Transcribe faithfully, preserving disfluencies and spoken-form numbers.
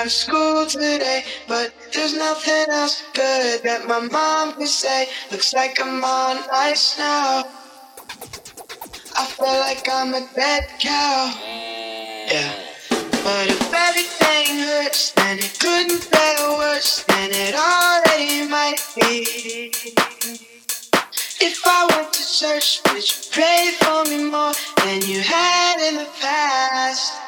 to school today, but there's nothing else good that my mom can say. Looks like I'm on ice now. I feel like I'm a dead cow. Yeah. But if everything hurts, then it couldn't get worse than it already might be. If I went to church, would you pray for me more than you had in the past?